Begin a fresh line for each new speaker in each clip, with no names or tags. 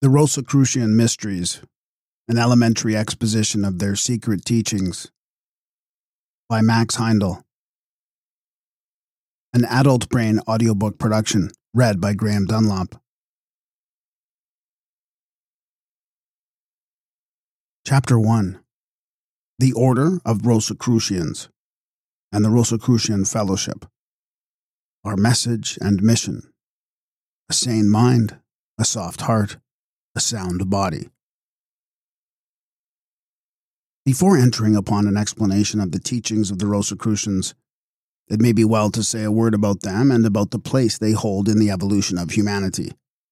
The Rosicrucian Mysteries, an elementary exposition of their secret teachings, by Max Heindel. An Adult Brain audiobook production, read by Graham Dunlop. Chapter 1. The Order of Rosicrucians and the Rosicrucian Fellowship. Our message and mission: a sane mind, a soft heart, a sound body. Before entering upon an explanation of the teachings of the Rosicrucians, it may be well to say a word about them and about the place they hold in the evolution of humanity.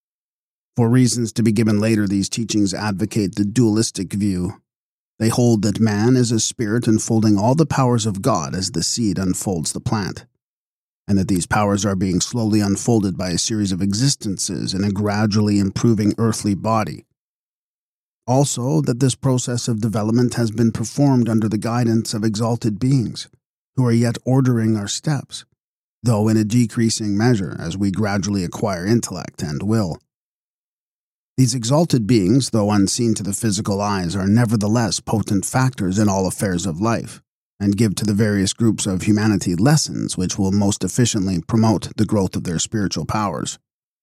For reasons to be given later, these teachings advocate the dualistic view. They hold that man is a spirit unfolding all the powers of God as the seed unfolds the plant, and that these powers are being slowly unfolded by a series of existences in a gradually improving earthly body. Also, that this process of development has been performed under the guidance of exalted beings, who are yet ordering our steps, though in a decreasing measure as we gradually acquire intellect and will. These exalted beings, though unseen to the physical eyes, are nevertheless potent factors in all affairs of life, and give to the various groups of humanity lessons which will most efficiently promote the growth of their spiritual powers.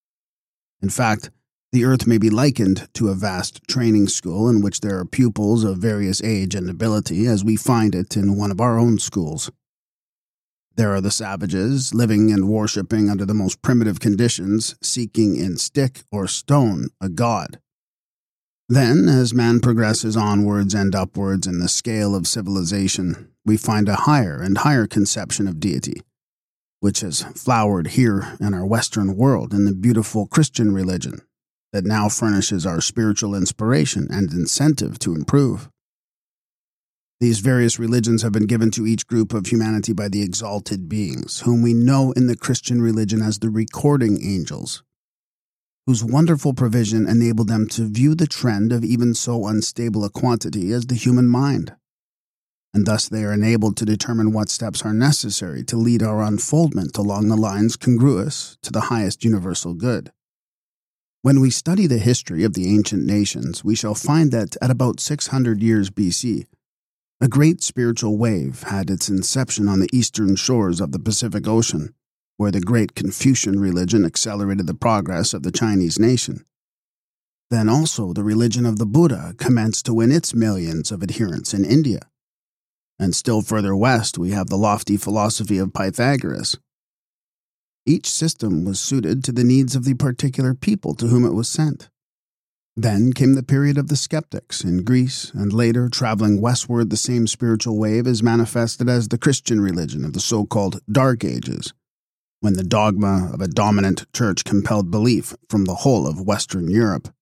In fact, the earth may be likened to a vast training school in which there are pupils of various age and ability, as we find it in one of our own schools. There are the savages, living and worshipping under the most primitive conditions, seeking in stick or stone a god. Then, as man progresses onwards and upwards in the scale of civilization, we find a higher and higher conception of deity, which has flowered here in our Western world in the beautiful Christian religion that now furnishes our spiritual inspiration and incentive to improve. These various religions have been given to each group of humanity by the exalted beings, whom we know in the Christian religion as the recording angels, whose wonderful provision enabled them to view the trend of even so unstable a quantity as the human mind. And thus they are enabled to determine what steps are necessary to lead our unfoldment along the lines congruous to the highest universal good. When we study the history of the ancient nations, we shall find that at about 600 years BC, a great spiritual wave had its inception on the eastern shores of the Pacific Ocean, where the great Confucian religion accelerated the progress of the Chinese nation. Then also the religion of the Buddha commenced to win its millions of adherents in India. And still further west we have the lofty philosophy of Pythagoras. Each system was suited to the needs of the particular people to whom it was sent. Then came the period of the skeptics in Greece, and later, traveling westward, the same spiritual wave is manifested as the Christian religion of the so-called Dark Ages, when the dogma of a dominant church compelled belief from the whole of Western Europe.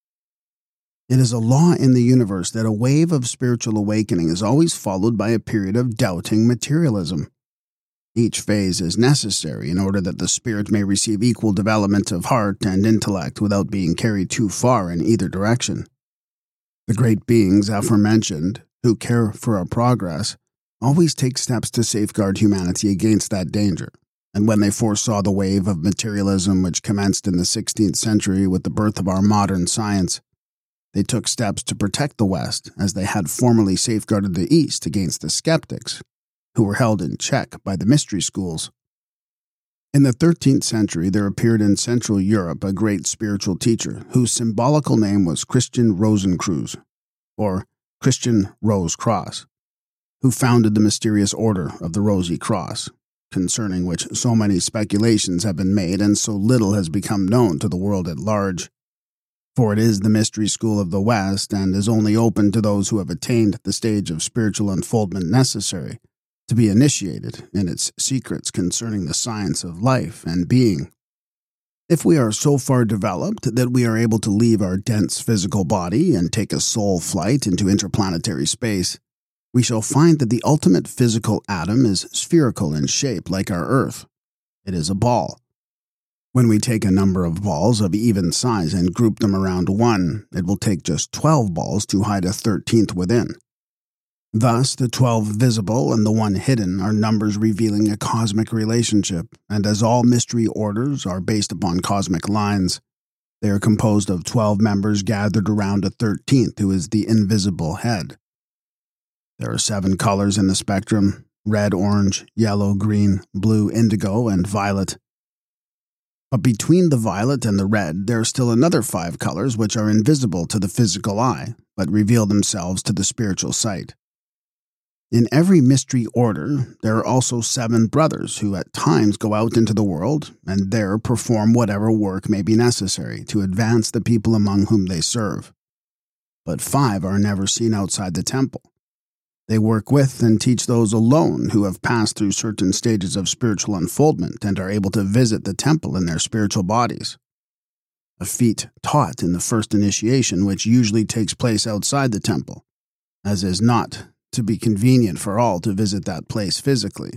It is a law in the universe that a wave of spiritual awakening is always followed by a period of doubting materialism. Each phase is necessary in order that the spirit may receive equal development of heart and intellect without being carried too far in either direction. The great beings aforementioned, who care for our progress, always take steps to safeguard humanity against that danger, and when they foresaw the wave of materialism which commenced in the 16th century with the birth of our modern science, they took steps to protect the West as they had formerly safeguarded the East against the skeptics, who were held in check by the mystery schools. In the 13th century, there appeared in Central Europe a great spiritual teacher whose symbolical name was Christian Rosenkreuz, or Christian Rose Cross, who founded the mysterious order of the Rosy Cross, concerning which so many speculations have been made and so little has become known to the world at large. For it is the mystery school of the West and is only open to those who have attained the stage of spiritual unfoldment necessary to be initiated in its secrets concerning the science of life and being. If we are so far developed that we are able to leave our dense physical body and take a soul flight into interplanetary space, we shall find that the ultimate physical atom is spherical in shape like our Earth. It is a ball. When we take a number of balls of even size and group them around one, it will take just 12 balls to hide a 13th within. Thus, the 12 visible and the 1 hidden are numbers revealing a cosmic relationship, and as all mystery orders are based upon cosmic lines, They are composed of 12 members gathered around a 13th, who is the invisible head. There are 7 colors in the spectrum: red, orange, yellow, green, blue, indigo, and violet. But between the violet and the red, there are still another 5 colors which are invisible to the physical eye, but reveal themselves to the spiritual sight. In every mystery order, there are also 7 brothers who at times go out into the world and there perform whatever work may be necessary to advance the people among whom they serve. But 5 are never seen outside the temple. They work with and teach those alone who have passed through certain stages of spiritual unfoldment and are able to visit the temple in their spiritual bodies. A feat taught in the first initiation, which usually takes place outside the temple, as is not to be convenient for all to visit that place physically.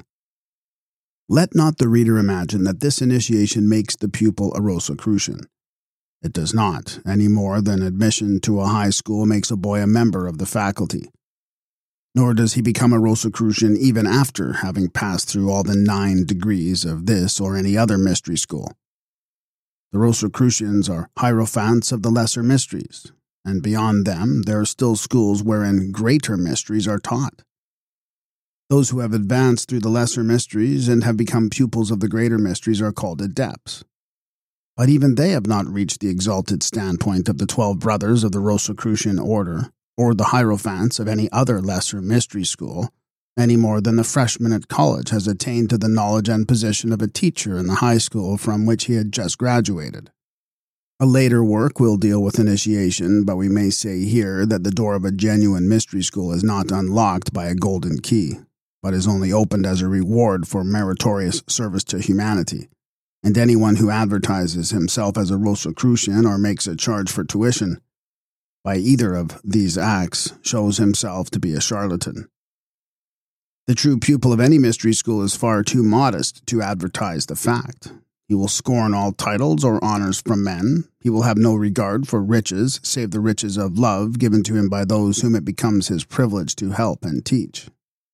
Let not the reader imagine that this initiation makes the pupil a Rosicrucian. It does not, any more than admission to a high school makes a boy a member of the faculty. Nor does he become a Rosicrucian even after having passed through all the 9 degrees of this or any other mystery school. The Rosicrucians are hierophants of the lesser mysteries, and beyond them there are still schools wherein greater mysteries are taught. Those who have advanced through the lesser mysteries and have become pupils of the greater mysteries are called adepts. But even they have not reached the exalted standpoint of the 12 brothers of the Rosicrucian order, or the hierophants of any other lesser mystery school, any more than the freshman at college has attained to the knowledge and position of a teacher in the high school from which he had just graduated. A later work will deal with initiation, but we may say here that the door of a genuine mystery school is not unlocked by a golden key, but is only opened as a reward for meritorious service to humanity, and anyone who advertises himself as a Rosicrucian or makes a charge for tuition by either of these acts shows himself to be a charlatan. The true pupil of any mystery school is far too modest to advertise the fact. He will scorn all titles or honors from men. He will have no regard for riches, save the riches of love given to him by those whom it becomes his privilege to help and teach.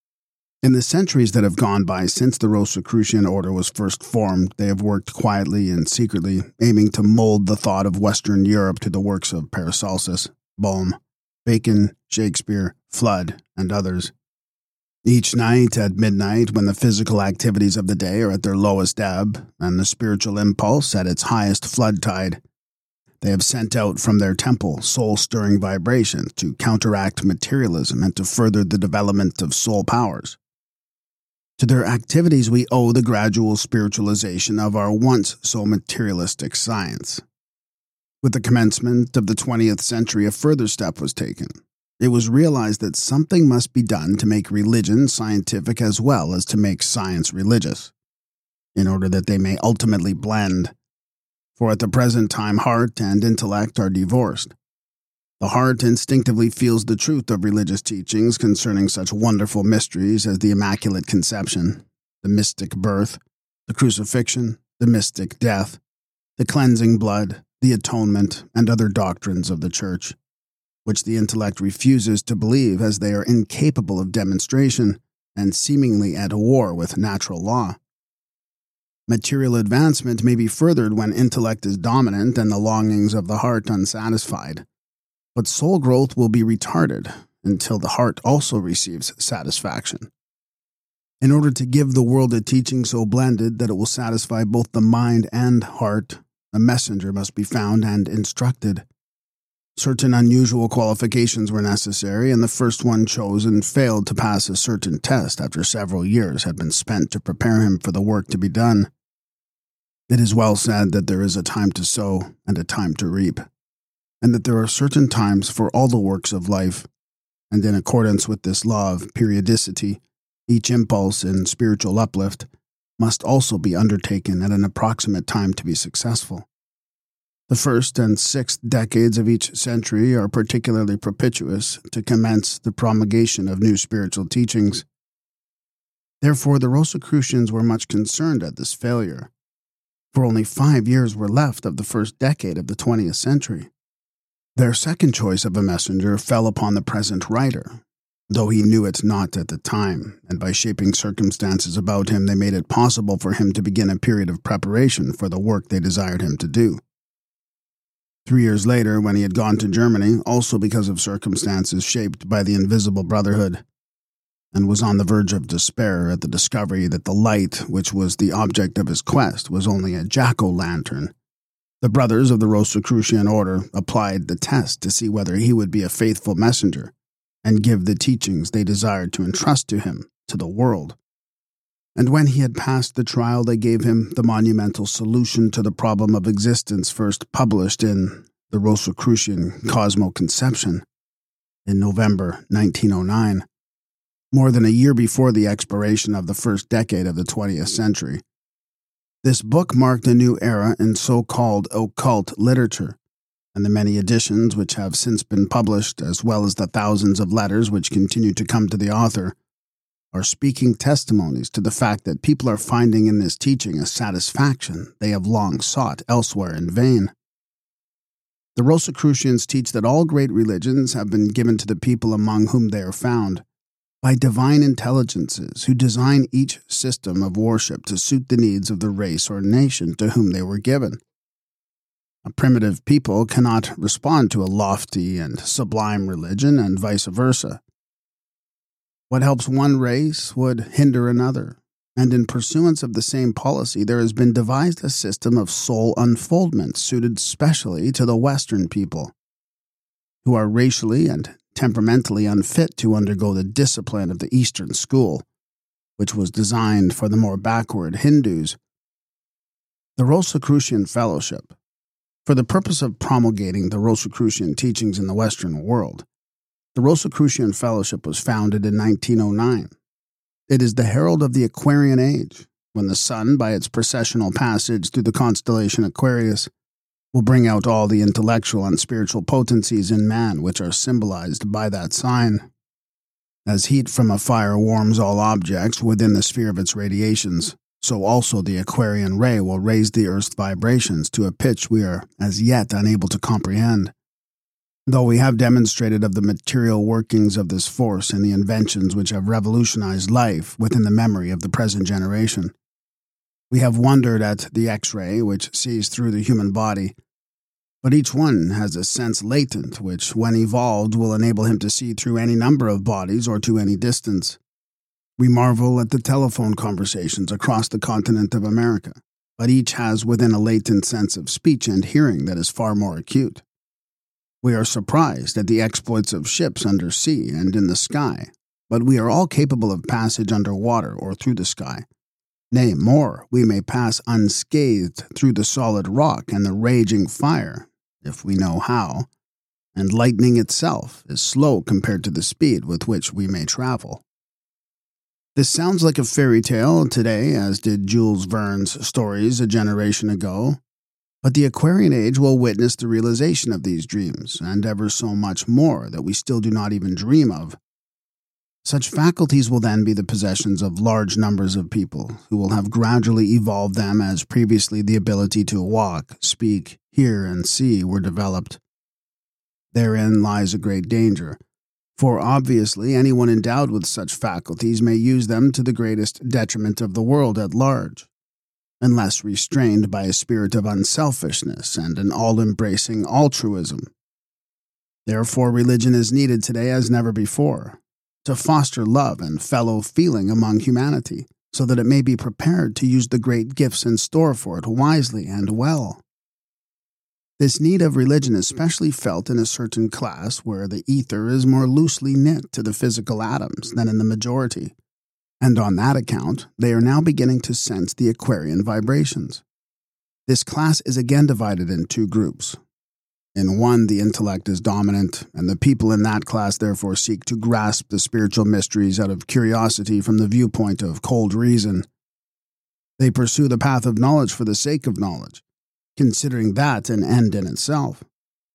In the centuries that have gone by since the Rosicrucian order was first formed, they have worked quietly and secretly, aiming to mold the thought of Western Europe to the works of Paracelsus, Bohm, Bacon, Shakespeare, Flood, and others. Each night at midnight, when the physical activities of the day are at their lowest ebb and the spiritual impulse at its highest flood tide, they have sent out from their temple soul-stirring vibrations to counteract materialism and to further the development of soul powers. To their activities we owe the gradual spiritualization of our once so materialistic science. With the commencement of the 20th century, a further step was taken. It was realized that something must be done to make religion scientific as well as to make science religious, in order that they may ultimately blend. For at the present time, heart and intellect are divorced. The heart instinctively feels the truth of religious teachings concerning such wonderful mysteries as the Immaculate Conception, the mystic birth, the crucifixion, the mystic death, the cleansing blood, the atonement, and other doctrines of the Church, which the intellect refuses to believe as they are incapable of demonstration and seemingly at war with natural law. Material advancement may be furthered when intellect is dominant and the longings of the heart unsatisfied, but soul growth will be retarded until the heart also receives satisfaction. In order to give the world a teaching so blended that it will satisfy both the mind and heart, a messenger must be found and instructed. Certain unusual qualifications were necessary, and the first one chosen failed to pass a certain test after several years had been spent to prepare him for the work to be done. It is well said that there is a time to sow and a time to reap, and that there are certain times for all the works of life, and in accordance with this law of periodicity, each impulse in spiritual uplift must also be undertaken at an approximate time to be successful. The 1st and 6th decades of each century are particularly propitious to commence the promulgation of new spiritual teachings. Therefore, the Rosicrucians were much concerned at this failure, for only 5 years were left of the first decade of the 20th century. Their second choice of a messenger fell upon the present writer, though he knew it not at the time, and by shaping circumstances about him they made it possible for him to begin a period of preparation for the work they desired him to do. 3 years later, when he had gone to Germany, also because of circumstances shaped by the Invisible Brotherhood, and was on the verge of despair at the discovery that the light which was the object of his quest was only a jack-o'-lantern, the brothers of the Rosicrucian order applied the test to see whether he would be a faithful messenger and give the teachings they desired to entrust to him to the world. And when he had passed the trial, they gave him the monumental solution to the problem of existence first published in the Rosicrucian Cosmoconception in November 1909, more than a year before the expiration of the first decade of the 20th century. This book marked a new era in so-called occult literature, and the many editions which have since been published, as well as the thousands of letters which continue to come to the author, are speaking testimonies to the fact that people are finding in this teaching a satisfaction they have long sought elsewhere in vain. The Rosicrucians teach that all great religions have been given to the people among whom they are found, by divine intelligences who design each system of worship to suit the needs of the race or nation to whom they were given. A primitive people cannot respond to a lofty and sublime religion, and vice versa. What helps one race would hinder another, and in pursuance of the same policy there has been devised a system of soul unfoldment suited specially to the Western people, who are racially and temperamentally unfit to undergo the discipline of the Eastern school, which was designed for the more backward Hindus. The Rosicrucian Fellowship, for the purpose of promulgating the Rosicrucian teachings in the Western world, the Rosicrucian Fellowship was founded in 1909. It is the herald of the Aquarian Age, when the sun, by its precessional passage through the constellation Aquarius, will bring out all the intellectual and spiritual potencies in man which are symbolized by that sign. As heat from a fire warms all objects within the sphere of its radiations, so also the Aquarian ray will raise the Earth's vibrations to a pitch we are as yet unable to comprehend. Though we have demonstrated of the material workings of this force in the inventions which have revolutionized life within the memory of the present generation, we have wondered at the X-ray which sees through the human body, but each one has a sense latent which, when evolved, will enable him to see through any number of bodies or to any distance. We marvel at the telephone conversations across the continent of America, but each has within a latent sense of speech and hearing that is far more acute. We are surprised at the exploits of ships under sea and in the sky, but we are all capable of passage under water or through the sky. Nay, more, we may pass unscathed through the solid rock and the raging fire, if we know how, and lightning itself is slow compared to the speed with which we may travel. This sounds like a fairy tale today, as did Jules Verne's stories a generation ago, but the Aquarian Age will witness the realization of these dreams, and ever so much more that we still do not even dream of. Such faculties will then be the possessions of large numbers of people, who will have gradually evolved them as previously the ability to walk, speak, hear, and see were developed. Therein lies a great danger, for obviously anyone endowed with such faculties may use them to the greatest detriment of the world at large, unless restrained by a spirit of unselfishness and an all-embracing altruism. Therefore, religion is needed today as never before, to foster love and fellow-feeling among humanity, so that it may be prepared to use the great gifts in store for it wisely and well. This need of religion is especially felt in a certain class where the ether is more loosely knit to the physical atoms than in the majority, and on that account they are now beginning to sense the Aquarian vibrations. This class is again divided in two groups. In one, the intellect is dominant, and the people in that class therefore seek to grasp the spiritual mysteries out of curiosity from the viewpoint of cold reason. They pursue the path of knowledge for the sake of knowledge, considering that an end in itself.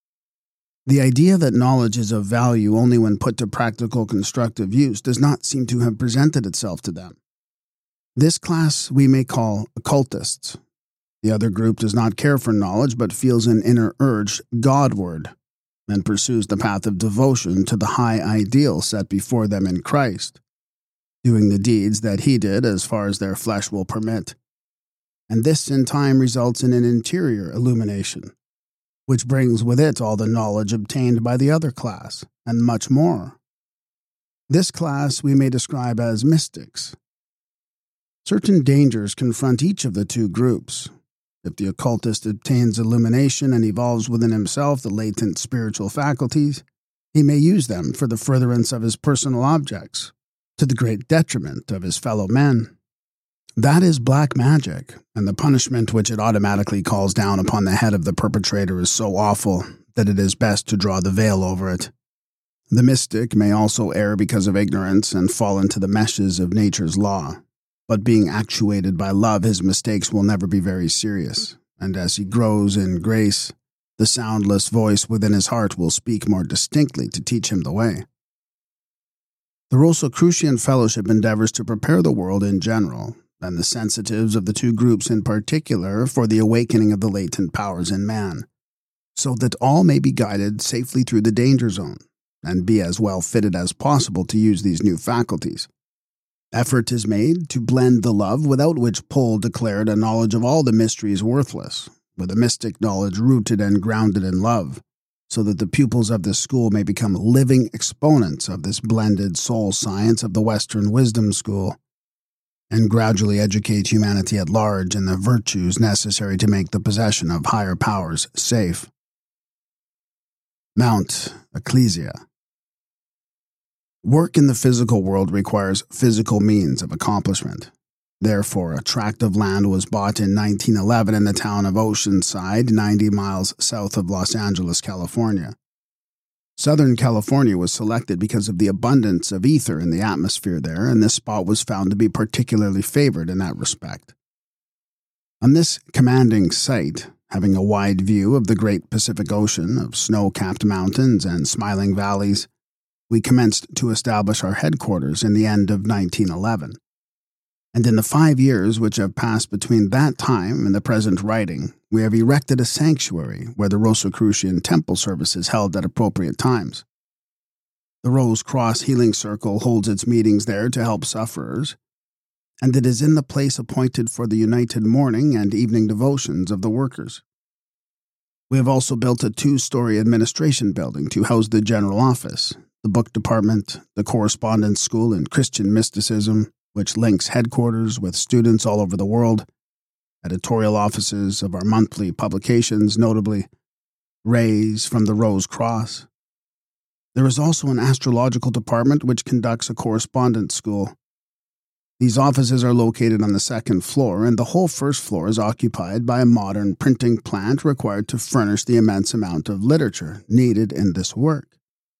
The idea that knowledge is of value only when put to practical constructive use does not seem to have presented itself to them. This class we may call occultists. The other group does not care for knowledge but feels an inner urge Godward, and pursues the path of devotion to the high ideal set before them in Christ, doing the deeds that He did as far as their flesh will permit. And this in time results in an interior illumination, which brings with it all the knowledge obtained by the other class, and much more. This class we may describe as mystics. Certain dangers confront each of the two groups. If the occultist obtains illumination and evolves within himself the latent spiritual faculties, he may use them for the furtherance of his personal objects, to the great detriment of his fellow men. That is black magic, and the punishment which it automatically calls down upon the head of the perpetrator is so awful that it is best to draw the veil over it. The mystic may also err because of ignorance and fall into the meshes of nature's law. But being actuated by love, his mistakes will never be very serious, and as he grows in grace, the soundless voice within his heart will speak more distinctly to teach him the way. The Rosicrucian Fellowship endeavors to prepare the world in general, and the sensitives of the two groups in particular, for the awakening of the latent powers in man, so that all may be guided safely through the danger zone, and be as well fitted as possible to use these new faculties. Effort is made to blend the love without which Pohl declared a knowledge of all the mysteries worthless, with a mystic knowledge rooted and grounded in love, so that the pupils of this school may become living exponents of this blended soul science of the Western wisdom school, and gradually educate humanity at large in the virtues necessary to make the possession of higher powers safe. Mount Ecclesia. Work in the physical world requires physical means of accomplishment. Therefore, a tract of land was bought in 1911 in the town of Oceanside, 90 miles south of Los Angeles, California. Southern California was selected because of the abundance of ether in the atmosphere there, and this spot was found to be particularly favored in that respect. On this commanding site, having a wide view of the great Pacific Ocean, of snow-capped mountains and smiling valleys, we commenced to establish our headquarters in the end of 1911. And in the 5 years which have passed between that time and the present writing, we have erected a sanctuary where the Rosicrucian temple service is held at appropriate times. The Rose Cross Healing Circle holds its meetings there to help sufferers, and it is in the place appointed for the united morning and evening devotions of the workers. We have also built a 2-story administration building to house the general office, the book department, the correspondence school in Christian mysticism, which links headquarters with students all over the world, editorial offices of our monthly publications, notably Rays from the Rose Cross. There is also an astrological department which conducts a correspondence school. These offices are located on the 2nd floor, and the whole 1st floor is occupied by a modern printing plant required to furnish the immense amount of literature needed in this work.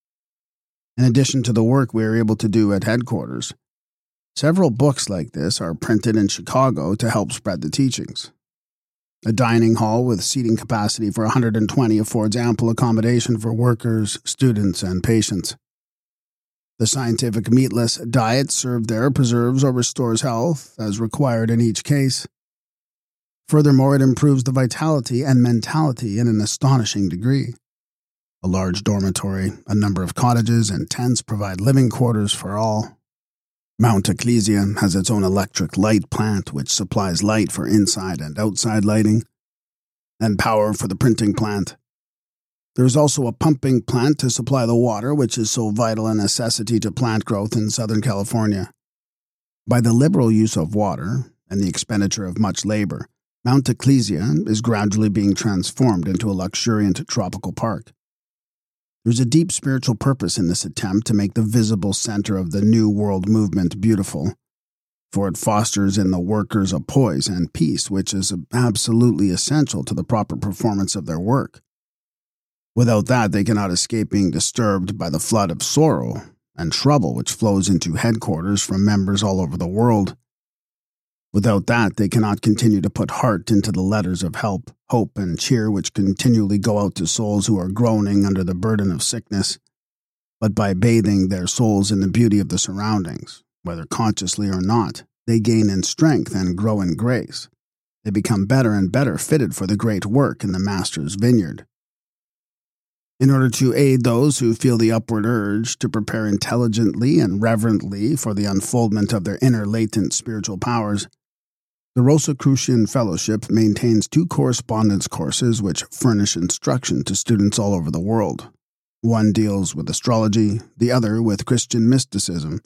In addition to the work we are able to do at headquarters, several books like this are printed in Chicago to help spread the teachings. A dining hall with seating capacity for 120 affords ample accommodation for workers, students, and patients. The scientific meatless diet served there preserves or restores health, as required in each case. Furthermore, it improves the vitality and mentality in an astonishing degree. A large dormitory, a number of cottages and tents provide living quarters for all. Mount Ecclesia has its own electric light plant which supplies light for inside and outside lighting, and power for the printing plant. There is also a pumping plant to supply the water which is so vital a necessity to plant growth in Southern California. By the liberal use of water and the expenditure of much labor, Mount Ecclesia is gradually being transformed into a luxuriant tropical park. There's a deep spiritual purpose in this attempt to make the visible center of the New World movement beautiful, for it fosters in the workers a poise and peace which is absolutely essential to the proper performance of their work. Without that, they cannot escape being disturbed by the flood of sorrow and trouble which flows into headquarters from members all over the world. Without that, they cannot continue to put heart into the letters of help, hope, and cheer which continually go out to souls who are groaning under the burden of sickness. But by bathing their souls in the beauty of the surroundings, whether consciously or not, they gain in strength and grow in grace. They become better and better fitted for the great work in the Master's vineyard. In order to aid those who feel the upward urge to prepare intelligently and reverently for the unfoldment of their inner latent spiritual powers, The Rosicrucian Fellowship maintains 2 correspondence courses which furnish instruction to students all over the world. One deals with astrology, the other with Christian mysticism.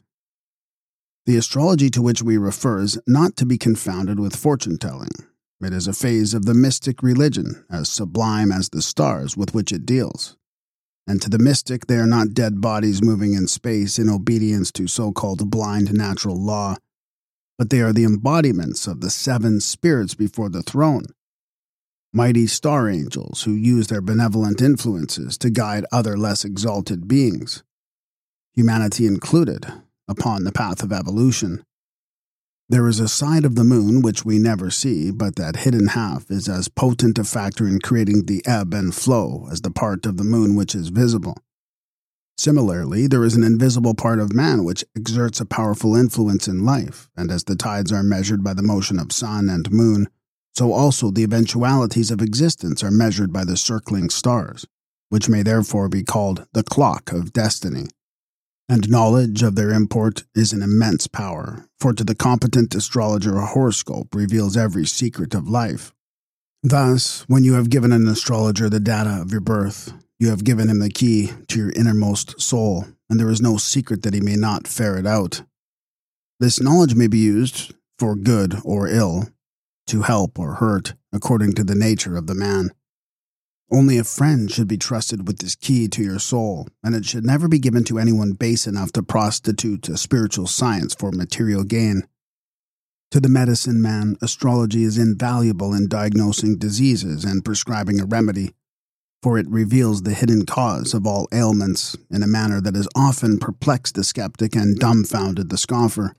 The astrology to which we refer is not to be confounded with fortune-telling. It is a phase of the mystic religion, as sublime as the stars with which it deals. And to the mystic, they are not dead bodies moving in space in obedience to so-called blind natural law, but they are the embodiments of the 7 spirits before the throne, mighty star angels who use their benevolent influences to guide other less exalted beings, humanity included, upon the path of evolution. There is a side of the moon which we never see, but that hidden half is as potent a factor in creating the ebb and flow as the part of the moon which is visible. Similarly, there is an invisible part of man which exerts a powerful influence in life, and as the tides are measured by the motion of sun and moon, so also the eventualities of existence are measured by the circling stars, which may therefore be called the clock of destiny. And knowledge of their import is an immense power, for to the competent astrologer a horoscope reveals every secret of life. Thus, when you have given an astrologer the data of your birth, you have given him the key to your innermost soul, and there is no secret that he may not ferret out. This knowledge may be used, for good or ill, to help or hurt, according to the nature of the man. Only a friend should be trusted with this key to your soul, and it should never be given to anyone base enough to prostitute a spiritual science for material gain. To the medicine man, astrology is invaluable in diagnosing diseases and prescribing a remedy, for it reveals the hidden cause of all ailments in a manner that has often perplexed the skeptic and dumbfounded the scoffer.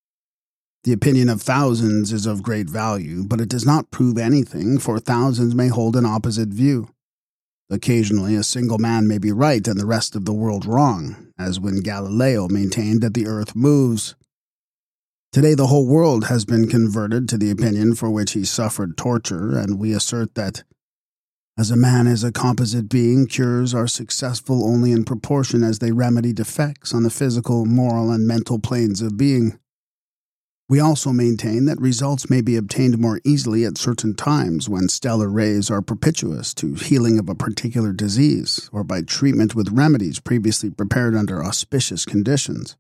The opinion of thousands is of great value, but it does not prove anything, for thousands may hold an opposite view. Occasionally, a single man may be right and the rest of the world wrong, as when Galileo maintained that the earth moves. Today, the whole world has been converted to the opinion for which he suffered torture, and we assert that, as a man is a composite being, cures are successful only in proportion as they remedy defects on the physical, moral, and mental planes of being. We also maintain that results may be obtained more easily at certain times when stellar rays are propitious to healing of a particular disease, or by treatment with remedies previously prepared under auspicious conditions.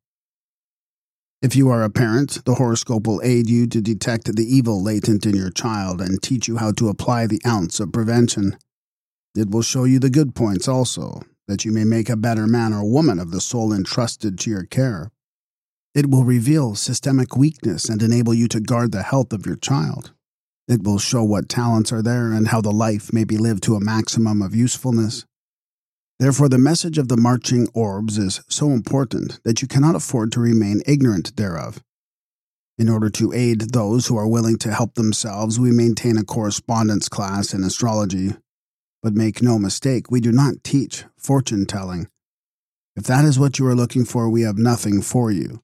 If you are a parent, the horoscope will aid you to detect the evil latent in your child and teach you how to apply the ounce of prevention. It will show you the good points also, that you may make a better man or woman of the soul entrusted to your care. It will reveal systemic weakness and enable you to guard the health of your child. It will show what talents are there and how the life may be lived to a maximum of usefulness. Therefore, the message of the marching orbs is so important that you cannot afford to remain ignorant thereof. In order to aid those who are willing to help themselves, we maintain a correspondence class in astrology. But make no mistake, we do not teach fortune-telling. If that is what you are looking for, we have nothing for you.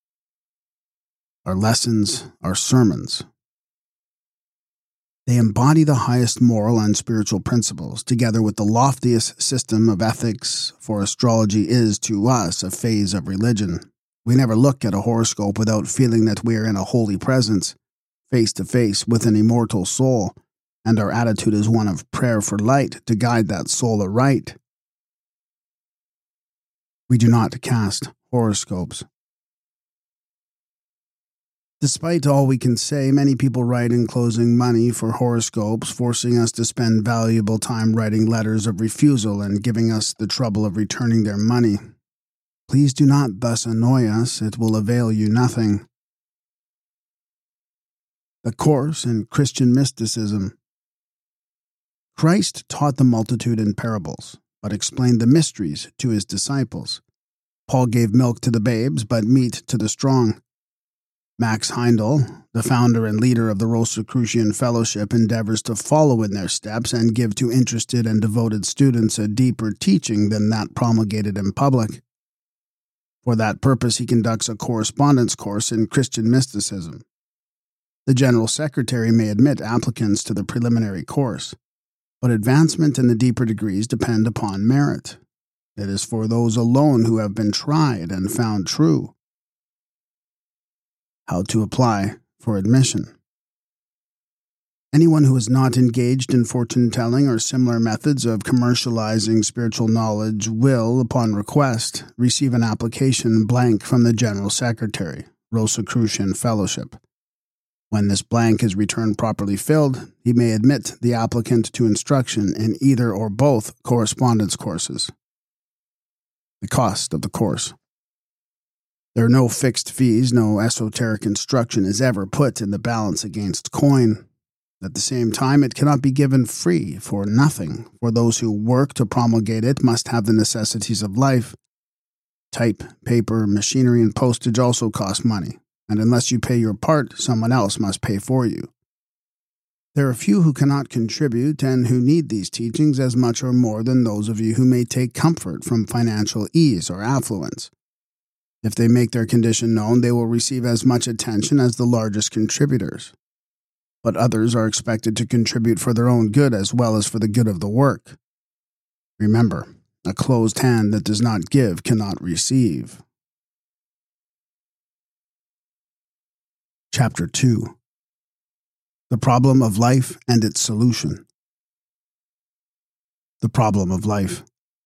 Our lessons are sermons. They embody the highest moral and spiritual principles, together with the loftiest system of ethics, for astrology is, to us, a phase of religion. We never look at a horoscope without feeling that we are in a holy presence, face to face with an immortal soul, and our attitude is one of prayer for light to guide that soul aright. We do not cast horoscopes. Despite all we can say, many people write enclosing money for horoscopes, forcing us to spend valuable time writing letters of refusal and giving us the trouble of returning their money. Please do not thus annoy us, it will avail you nothing. The Course in Christian Mysticism. Christ taught the multitude in parables, but explained the mysteries to his disciples. Paul gave milk to the babes, but meat to the strong. Max Heindel, the founder and leader of the Rosicrucian Fellowship, endeavors to follow in their steps and give to interested and devoted students a deeper teaching than that promulgated in public. For that purpose, he conducts a correspondence course in Christian mysticism. The General Secretary may admit applicants to the preliminary course, but advancement in the deeper degrees depend upon merit. It is for those alone who have been tried and found true. How to apply for admission. Anyone who is not engaged in fortune-telling or similar methods of commercializing spiritual knowledge will, upon request, receive an application blank from the General Secretary, Rosicrucian Fellowship. When this blank is returned properly filled, he may admit the applicant to instruction in either or both correspondence courses. The cost of the course. There are no fixed fees, no esoteric instruction is ever put in the balance against coin. At the same time, it cannot be given free for nothing, for those who work to promulgate it must have the necessities of life. Type, paper, machinery, and postage also cost money, and unless you pay your part, someone else must pay for you. There are few who cannot contribute and who need these teachings as much or more than those of you who may take comfort from financial ease or affluence. If they make their condition known, they will receive as much attention as the largest contributors. But others are expected to contribute for their own good as well as for the good of the work. Remember, a closed hand that does not give cannot receive. Chapter 2. The Problem of Life and its Solution. The problem of life.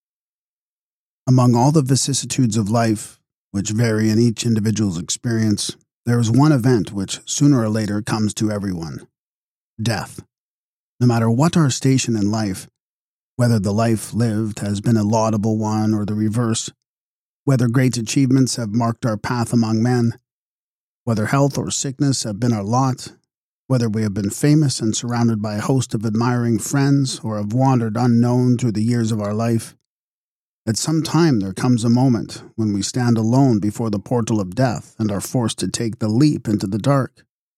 Among all the vicissitudes of life, which vary in each individual's experience, there is one event which sooner or later comes to everyone: death. No matter what our station in life, whether the life lived has been a laudable one or the reverse, whether great achievements have marked our path among men, whether health or sickness have been our lot, whether we have been famous and surrounded by a host of admiring friends or have wandered unknown through the years of our life, at some time there comes a moment when we stand alone before the portal of death and are forced to take the leap into the dark.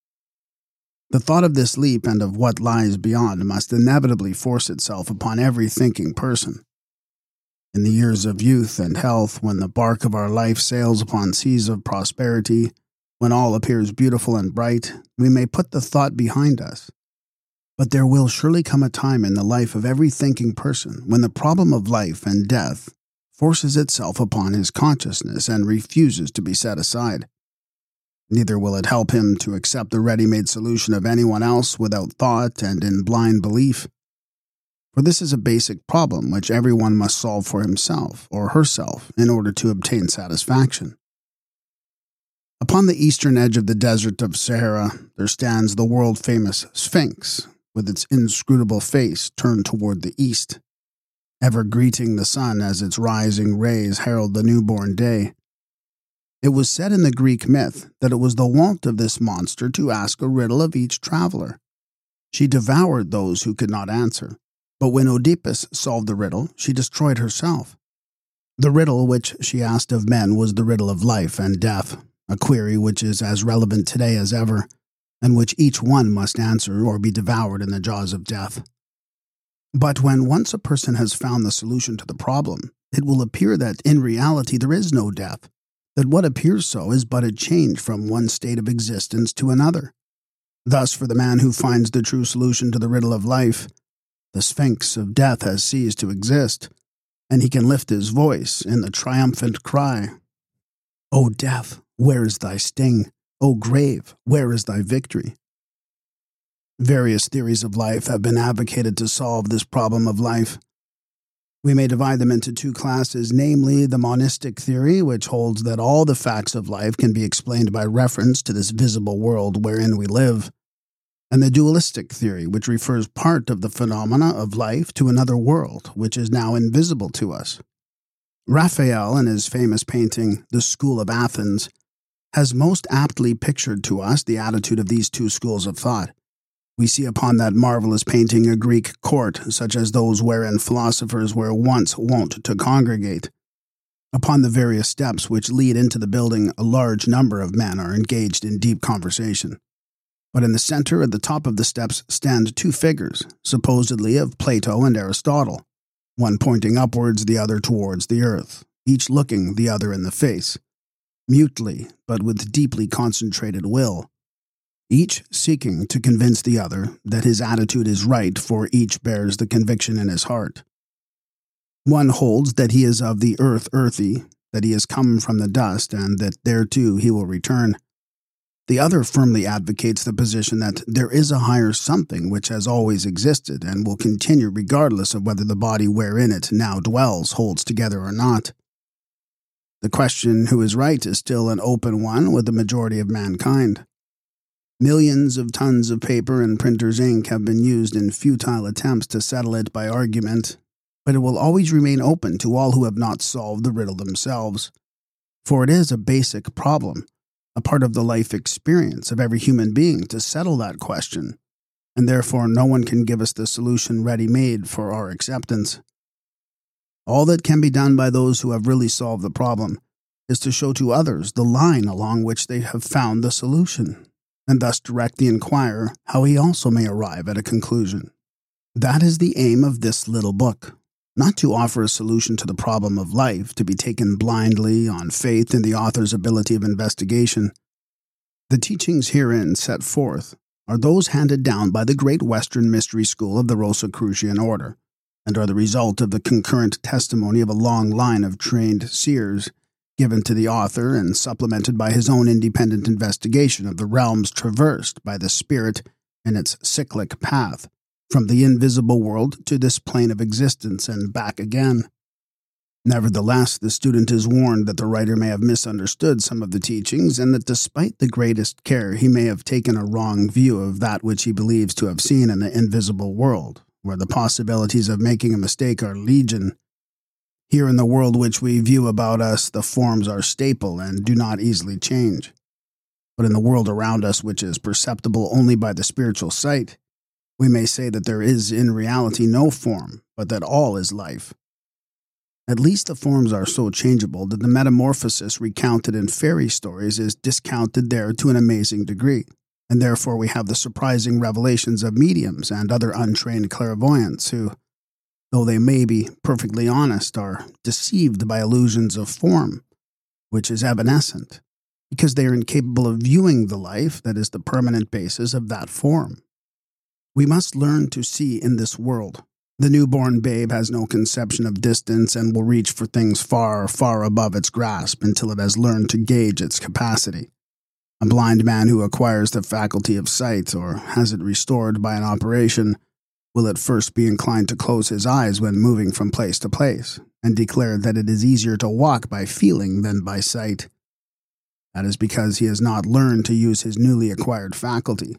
The thought of this leap and of what lies beyond must inevitably force itself upon every thinking person. In the years of youth and health, when the bark of our life sails upon seas of prosperity, when all appears beautiful and bright, we may put the thought behind us. But there will surely come a time in the life of every thinking person when the problem of life and death forces itself upon his consciousness and refuses to be set aside. Neither will it help him to accept the ready-made solution of anyone else without thought and in blind belief. For this is a basic problem which everyone must solve for himself or herself in order to obtain satisfaction. Upon the eastern edge of the desert of Sahara, there stands the world-famous Sphinx, with its inscrutable face turned toward the east, ever greeting the sun as its rising rays herald the newborn day. It was said in the Greek myth that it was the wont of this monster to ask a riddle of each traveler. She devoured those who could not answer, but when Oedipus solved the riddle, she destroyed herself. The riddle which she asked of men was the riddle of life and death, a query which is as relevant today as ever, and which each one must answer or be devoured in the jaws of death. But when once a person has found the solution to the problem, it will appear that in reality there is no death, that what appears so is but a change from one state of existence to another. Thus, for the man who finds the true solution to the riddle of life, the Sphinx of death has ceased to exist, and he can lift his voice in the triumphant cry, "O death, where is thy sting? O grave, where is thy victory?" Various theories of life have been advocated to solve this problem of life. We may divide them into two classes, namely the monistic theory, which holds that all the facts of life can be explained by reference to this visible world wherein we live, and the dualistic theory, which refers part of the phenomena of life to another world, which is now invisible to us. Raphael, in his famous painting, The School of Athens, has most aptly pictured to us the attitude of these two schools of thought. We see upon that marvelous painting a Greek court, such as those wherein philosophers were once wont to congregate. Upon the various steps which lead into the building, a large number of men are engaged in deep conversation. But in the center, at the top of the steps, stand two figures, supposedly of Plato and Aristotle, one pointing upwards, the other towards the earth, each looking the other in the face, mutely, but with deeply concentrated will, each seeking to convince the other that his attitude is right, for each bears the conviction in his heart. One holds that he is of the earth earthy, that he has come from the dust, and that thereto he will return. The other firmly advocates the position that there is a higher something which has always existed and will continue regardless of whether the body wherein it now dwells holds together or not. The question who is right is still an open one with the majority of mankind. Millions of tons of paper and printer's ink have been used in futile attempts to settle it by argument, but it will always remain open to all who have not solved the riddle themselves. For it is a basic problem, a part of the life experience of every human being to settle that question, and therefore no one can give us the solution ready-made for our acceptance. All that can be done by those who have really solved the problem is to show to others the line along which they have found the solution, and thus direct the inquirer how he also may arrive at a conclusion. That is the aim of this little book, not to offer a solution to the problem of life to be taken blindly on faith in the author's ability of investigation. The teachings herein set forth are those handed down by the great Western mystery school of the Rosicrucian order, and are the result of the concurrent testimony of a long line of trained seers, given to the author and supplemented by his own independent investigation of the realms traversed by the spirit in its cyclic path, from the invisible world to this plane of existence and back again. Nevertheless, the student is warned that the writer may have misunderstood some of the teachings, and that despite the greatest care he may have taken a wrong view of that which he believes to have seen in the invisible world, where the possibilities of making a mistake are legion. Here in the world which we view about us, the forms are staple and do not easily change. But in the world around us, which is perceptible only by the spiritual sight, we may say that there is in reality no form, but that all is life. At least the forms are so changeable that the metamorphosis recounted in fairy stories is discounted there to an amazing degree, and therefore we have the surprising revelations of mediums and other untrained clairvoyants who, though they may be perfectly honest, are deceived by illusions of form, which is evanescent, because they are incapable of viewing the life that is the permanent basis of that form. We must learn to see in this world. The newborn babe has no conception of distance and will reach for things far, far above its grasp until it has learned to gauge its capacity. A blind man who acquires the faculty of sight, or has it restored by an operation, will at first be inclined to close his eyes when moving from place to place, and declare that it is easier to walk by feeling than by sight. That is because he has not learned to use his newly acquired faculty.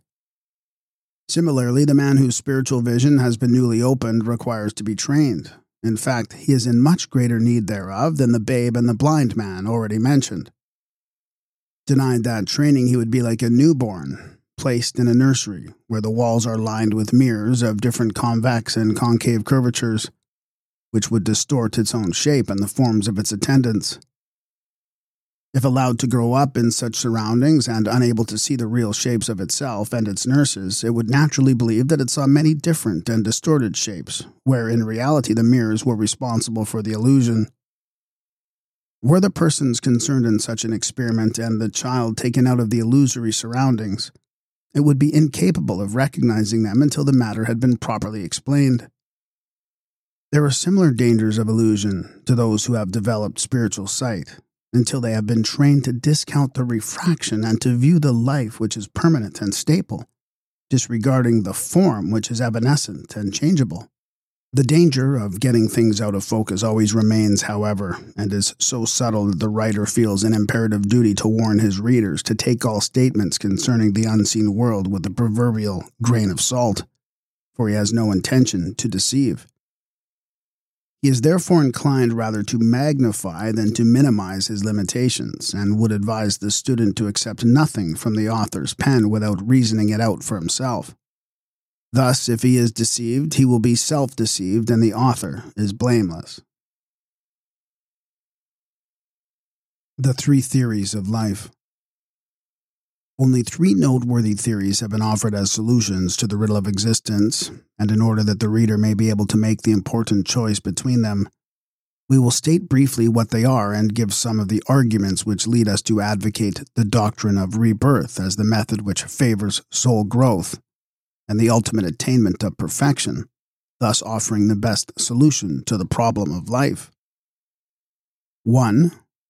Similarly, the man whose spiritual vision has been newly opened requires to be trained. In fact, he is in much greater need thereof than the babe and the blind man already mentioned. Denied that training, he would be like a newborn, placed in a nursery, where the walls are lined with mirrors of different convex and concave curvatures, which would distort its own shape and the forms of its attendants. If allowed to grow up in such surroundings and unable to see the real shapes of itself and its nurses, it would naturally believe that it saw many different and distorted shapes, where in reality the mirrors were responsible for the illusion. Were the persons concerned in such an experiment and the child taken out of the illusory surroundings, it would be incapable of recognizing them until the matter had been properly explained. There are similar dangers of illusion to those who have developed spiritual sight, until they have been trained to discount the refraction and to view the life which is permanent and staple, disregarding the form which is evanescent and changeable. The danger of getting things out of focus always remains, however, and is so subtle that the writer feels an imperative duty to warn his readers to take all statements concerning the unseen world with the proverbial grain of salt, for he has no intention to deceive. He is therefore inclined rather to magnify than to minimize his limitations, and would advise the student to accept nothing from the author's pen without reasoning it out for himself. Thus, if he is deceived, he will be self-deceived, and the author is blameless. The three theories of life. Only three noteworthy theories have been offered as solutions to the riddle of existence, and in order that the reader may be able to make the important choice between them, we will state briefly what they are and give some of the arguments which lead us to advocate the doctrine of rebirth as the method which favors soul growth and the ultimate attainment of perfection, thus offering the best solution to the problem of life. 1.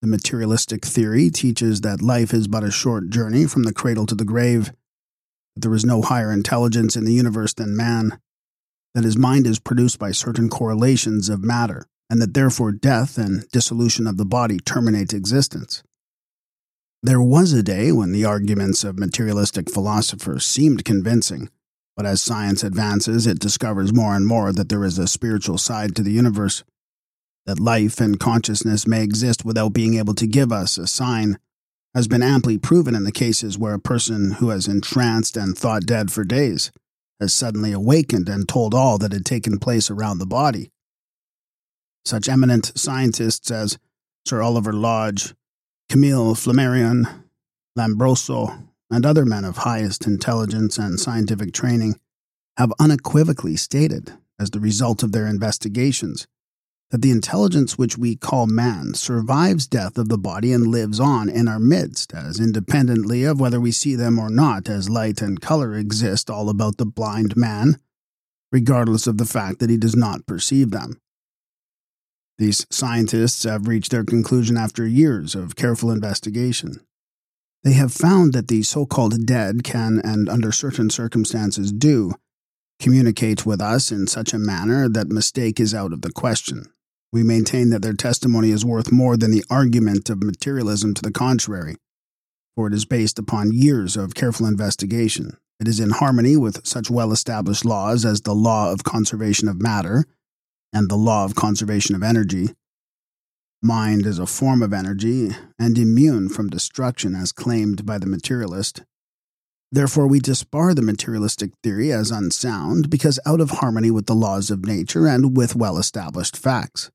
The materialistic theory teaches that life is but a short journey from the cradle to the grave, that there is no higher intelligence in the universe than man, that his mind is produced by certain correlations of matter, and that therefore death and dissolution of the body terminate existence. There was a day when the arguments of materialistic philosophers seemed convincing, but as science advances, it discovers more and more that there is a spiritual side to the universe, that life and consciousness may exist without being able to give us a sign, has been amply proven in the cases where a person who has entranced and thought dead for days has suddenly awakened and told all that had taken place around the body. Such eminent scientists as Sir Oliver Lodge, Camille Flammarion, Lombroso, and other men of highest intelligence and scientific training have unequivocally stated, as the result of their investigations, that the intelligence which we call man survives death of the body and lives on in our midst, as independently of whether we see them or not, as light and color exist all about the blind man, regardless of the fact that he does not perceive them. These scientists have reached their conclusion after years of careful investigation. They have found that the so-called dead can, and under certain circumstances do, communicate with us in such a manner that mistake is out of the question. We maintain that their testimony is worth more than the argument of materialism to the contrary, for it is based upon years of careful investigation. It is in harmony with such well-established laws as the law of conservation of matter and the law of conservation of energy. Mind is a form of energy and immune from destruction as claimed by the materialist. Therefore, we disbar the materialistic theory as unsound because out of harmony with the laws of nature and with well-established facts.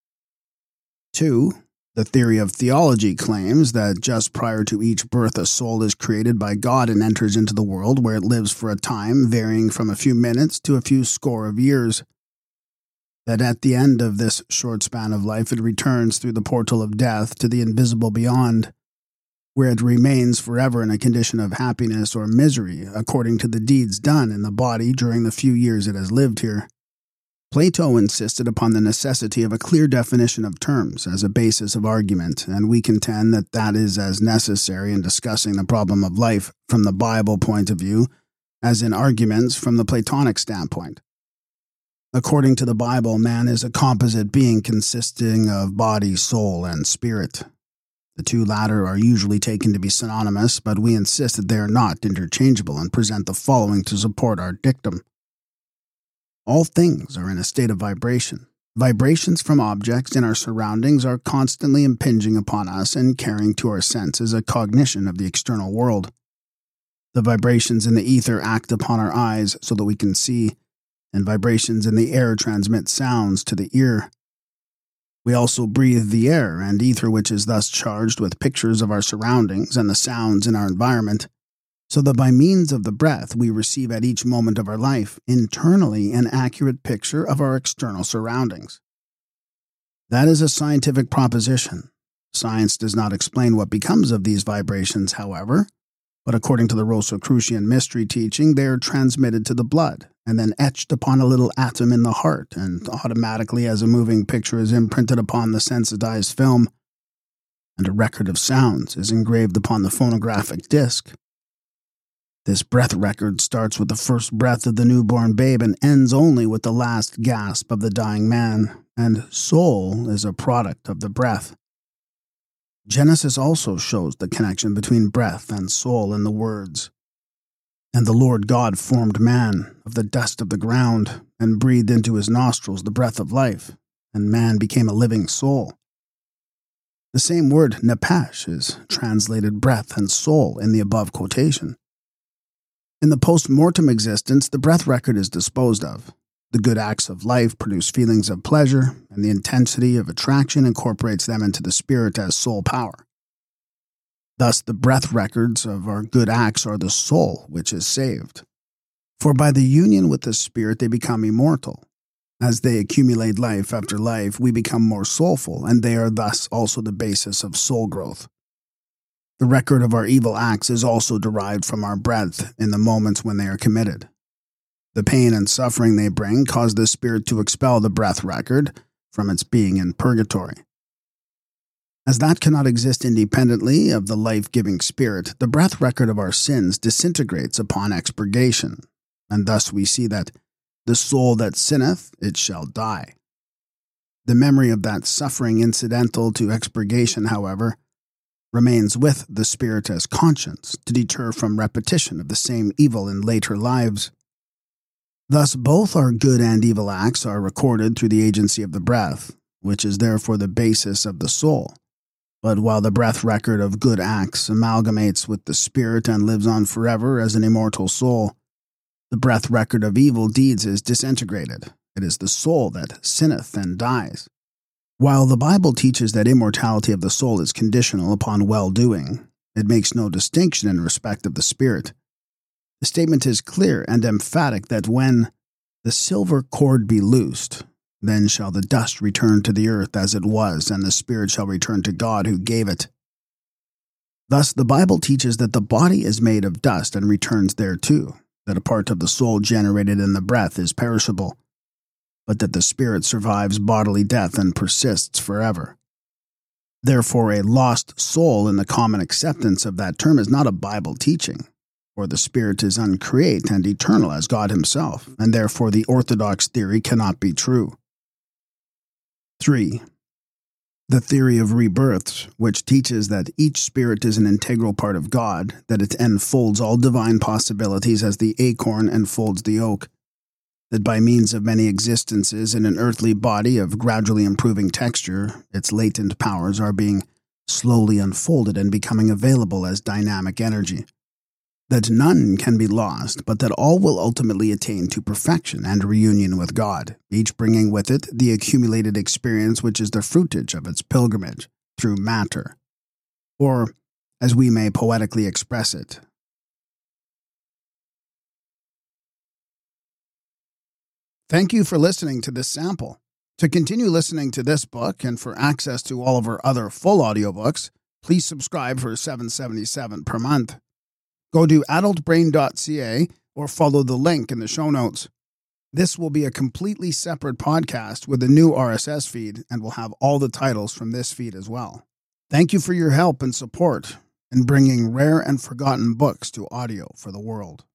2. The theory of theology claims that just prior to each birth a soul is created by God and enters into the world where it lives for a time varying from a few minutes to a few score of years. That at the end of this short span of life it returns through the portal of death to the invisible beyond, where it remains forever in a condition of happiness or misery according to the deeds done in the body during the few years it has lived here. Plato insisted upon the necessity of a clear definition of terms as a basis of argument, and we contend that that is as necessary in discussing the problem of life from the Bible point of view as in arguments from the Platonic standpoint. According to the Bible, man is a composite being consisting of body, soul, and spirit. The two latter are usually taken to be synonymous, but we insist that they are not interchangeable and present the following to support our dictum. All things are in a state of vibration. Vibrations from objects in our surroundings are constantly impinging upon us and carrying to our senses a cognition of the external world. The vibrations in the ether act upon our eyes so that we can see, and vibrations in the air transmit sounds to the ear. We also breathe the air and ether, which is thus charged with pictures of our surroundings and the sounds in our environment, so that by means of the breath we receive at each moment of our life internally an accurate picture of our external surroundings. That is a scientific proposition. Science does not explain what becomes of these vibrations, however, but according to the Rosicrucian mystery teaching, they are transmitted to the blood and then etched upon a little atom in the heart, and automatically as a moving picture is imprinted upon the sensitized film, and a record of sounds is engraved upon the phonographic disc. This breath record starts with the first breath of the newborn babe and ends only with the last gasp of the dying man, and soul is a product of the breath. Genesis also shows the connection between breath and soul in the words, "And the Lord God formed man of the dust of the ground, and breathed into his nostrils the breath of life, and man became a living soul." The same word, nepesh, is translated breath and soul in the above quotation. In the post-mortem existence, the breath record is disposed of. The good acts of life produce feelings of pleasure, and the intensity of attraction incorporates them into the spirit as soul power. Thus, the breath records of our good acts are the soul which is saved. For by the union with the spirit they become immortal. As they accumulate life after life, we become more soulful, and they are thus also the basis of soul growth. The record of our evil acts is also derived from our breath in the moments when they are committed. The pain and suffering they bring cause the spirit to expel the breath record from its being in purgatory. As that cannot exist independently of the life-giving spirit, the breath record of our sins disintegrates upon expurgation, and thus we see that the soul that sinneth, it shall die. The memory of that suffering incidental to expurgation, however, remains with the spirit as conscience to deter from repetition of the same evil in later lives. Thus, both our good and evil acts are recorded through the agency of the breath, which is therefore the basis of the soul. But while the breath record of good acts amalgamates with the spirit and lives on forever as an immortal soul, the breath record of evil deeds is disintegrated. It is the soul that sinneth and dies. While the Bible teaches that immortality of the soul is conditional upon well-doing, it makes no distinction in respect of the spirit. The statement is clear and emphatic that when the silver cord be loosed, then shall the dust return to the earth as it was, and the spirit shall return to God who gave it. Thus the Bible teaches that the body is made of dust and returns thereto, that a part of the soul generated in the breath is perishable, but that the spirit survives bodily death and persists forever. Therefore, a lost soul in the common acceptance of that term is not a Bible teaching, for the spirit is uncreate and eternal as God himself, and therefore the orthodox theory cannot be true. 3. The theory of rebirths, which teaches that each spirit is an integral part of God, that it enfolds all divine possibilities as the acorn enfolds the oak, that by means of many existences in an earthly body of gradually improving texture, its latent powers are being slowly unfolded and becoming available as dynamic energy, that none can be lost, but that all will ultimately attain to perfection and reunion with God, each bringing with it the accumulated experience which is the fruitage of its pilgrimage through matter, or, as we may poetically express it, thank you for listening to this sample. To continue listening to this book and for access to all of our other full audiobooks, please subscribe for $7.77 per month. Go to adultbrain.ca or follow the link in the show notes. This will be a completely separate podcast with a new RSS feed and will have all the titles from this feed as well. Thank you for your help and support in bringing rare and forgotten books to audio for the world.